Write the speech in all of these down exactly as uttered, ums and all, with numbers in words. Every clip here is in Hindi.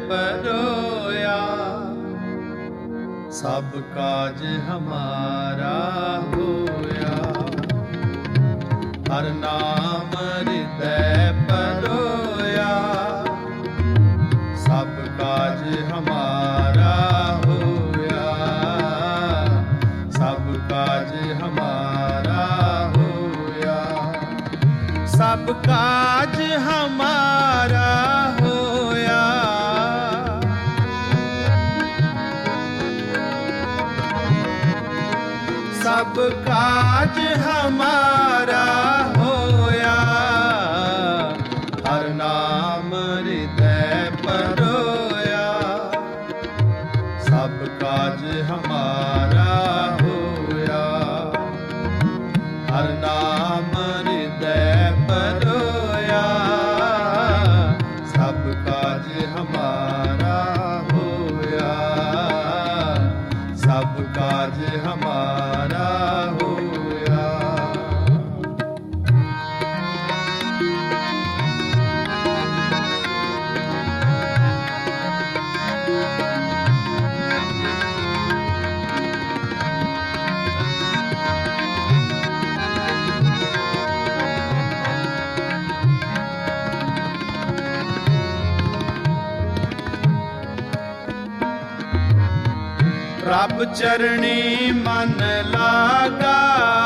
परोया, सब काज हमारा होया। हर नाम हृदय परोया, सब काज हमारा होया, सब काज हमारा होया, सब काज हमारा होया। सब काज हमारा होया, हर नाम हृदय परोया, सब काज हमारा होया, हर नाम हृदय परोया, सब काज हमारा होया, सब काज हमारा होया। रब चरणी मन लागा,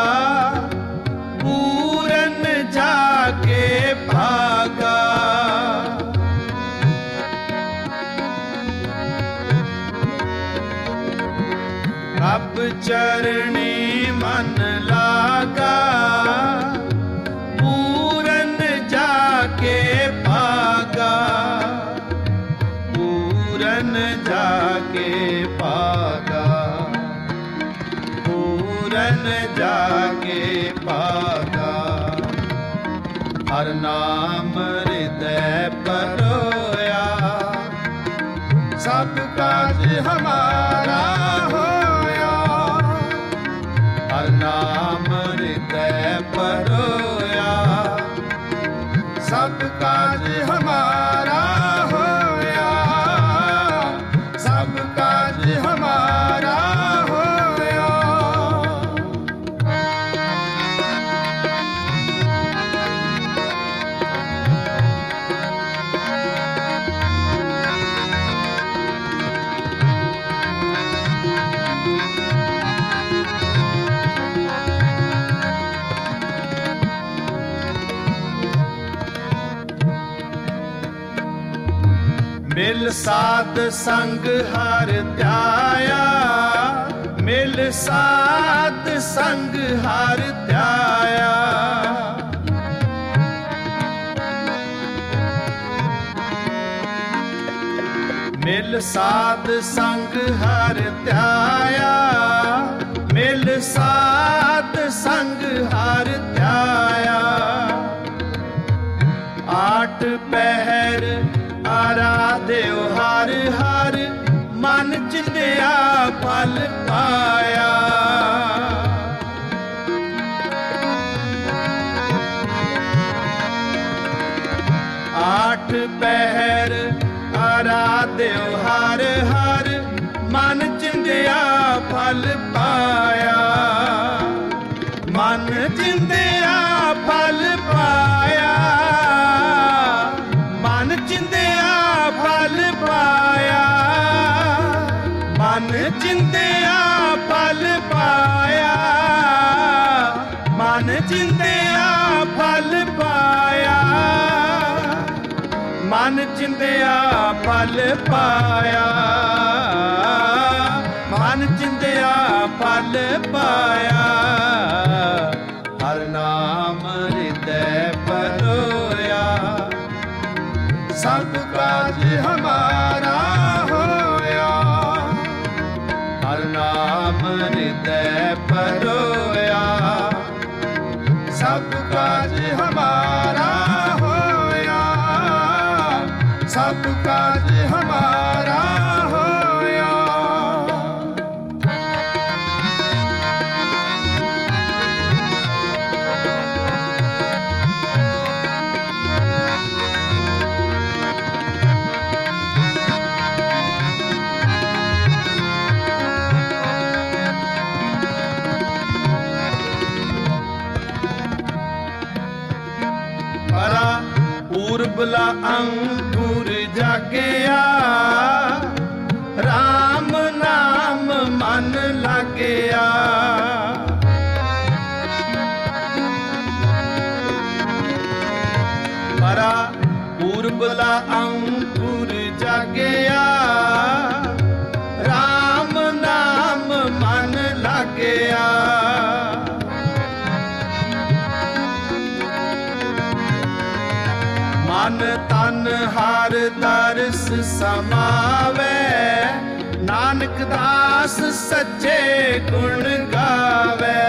पूरन जाके भागा। रब चरणी मन लागा, पूरन जाके भागा, पूरन जाके भागा, पूरन जाके भागा। हर नाम हृदय परोया, सब काज हमारा होया, हर नाम हृदय परोया, सब काज हमारा होया, सब काज हमारा होया। मिल साध संग हर त्याया, मिल साध संग हर त्याया। मिल साध संग हर त्याया, मिल साध संग हर त्याया। आठ पहर आराध्यो हर हर, मन चिंध्या फल पाया। आठ पहर आराध्यो हर हर, मन चिंध्या फल पाया, मन चिंध्या फल पाया, मन चिंध्या फल पाया, मन चिंध्या फल पाया, मन चिंध्या फल पाया, मन चिंध्या फल पाया, मन चिंध्या फल पाया। हर नाम हृदय परोया, सब काज हमारा होया, हर नाम हृदय परोया, सब काज हमारा होया, सब काज हमारा ਅੰਕੁਰ ਜਾਗਿਆ, ਰਾਮ ਨਾਮ ਮਨ ਲਾਗਿਆ। ਪਰਾ ਪੂਰਬਲਾ ਅੰਕੁਰ ਜਾਗਿਆ, ਰਾਮ ਨਾਮ ਮਨ ਲਾਗਿਆ। ਮਨ ਤਨ ਹਰ ਦਰਸ ਸਮਾਵੈ, ਨਾਨਕ ਦਾਸ ਸੱਚੇ ਗੁਣ ਗਾਵੇ।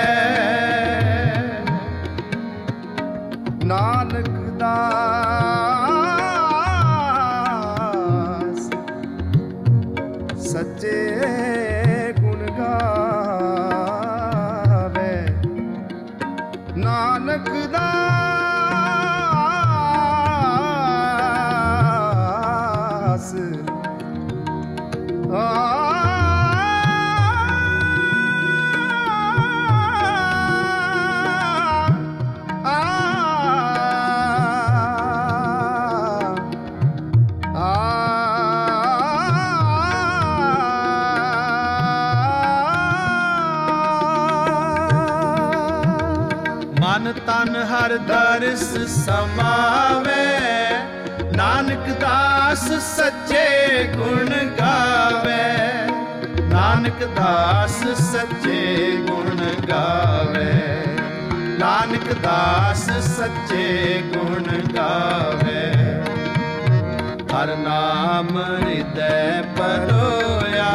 ਨਾਨਕ ਦਾਸ ਸੱਚੇ ਗੁਣ ਗਾਵੇ। ਨਾਨਕ ਦਾਸ ਆ ਮਨ ਤਨ ਹਰ ਦਰਸ ਸਮਾਵੇ, ਨਾਨਕ ਦਾਸ ਸੱਚੇ ਗੁਣ ਗਾਵੇ। ਨਾਨਕ ਦਾਸ ਸੱਚੇ ਗੁਣ ਗਾਵੇ। ਨਾਨਕ ਦਾਸ ਸੱਚੇ ਗੁਣ ਗਾਵੇ। ਹਰ ਨਾਮ ਹਿਰਦੈ ਪਰੋਇਆ,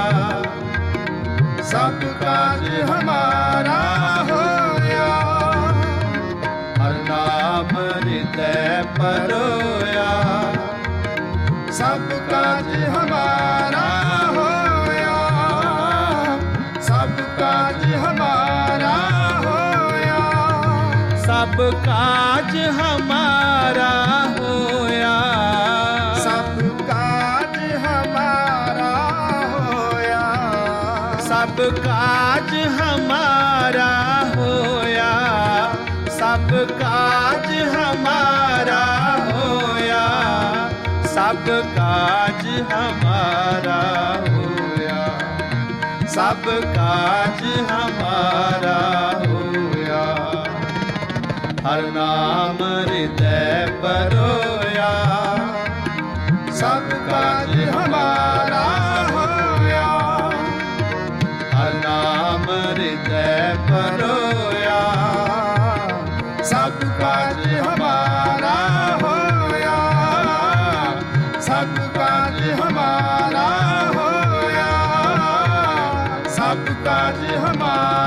ਸਭ ਕਾਜ ਹਮਾਰਾ ਹੋਇਆ। ਹਰ ਨਾਮ ਹਿਰਦੈ ਪਰੋਇਆ, ਸਭ ਕਾਜ ਹਮਾਰਾ ਹੋਇਆ। ਸਭ ਕਾਜ ਹਮਾਰਾ ਹੋਇਆ। ਸਭ ਕਾਜ ਹਮਾਰਾ ਹੋਇਆ। ਸਭ ਕਾਜ ਹਮਾਰਾ ਹੋਇਆ। ਸਭ ਕਾਜ ਹਮਾਰਾ ਹੋਇਆ। ਸਭ ਕਾਜ ਹਮਾਰਾ ਹੋਇਆ। ਸਭ ਕਾਜ ਹਮਾਰਾ ਹੋਇਆ। ਸਭ ਕਾਜ ਹਮਾਰਾ ਹੋਇਆ। ਹਰ ਨਾਮ ਹਿਰਦੈ ਪਰੋਇਆ, ਸਭ ਕਾਜ ਹਮਾਰਾ ਹੋਇਆ। ਹਰ ਨਾਮ ਹਿਰਦੈ ਪਰੋਇਆ, ਸਭ ਕਾਜ ਹਮਾਰਾ ਹੋਇਆ। ਸਭ ਕਾਜ ਹਮਾਰਾ ਹੋਇਆ। ਸਭ ਕਾਜ ਹਮਾਰਾ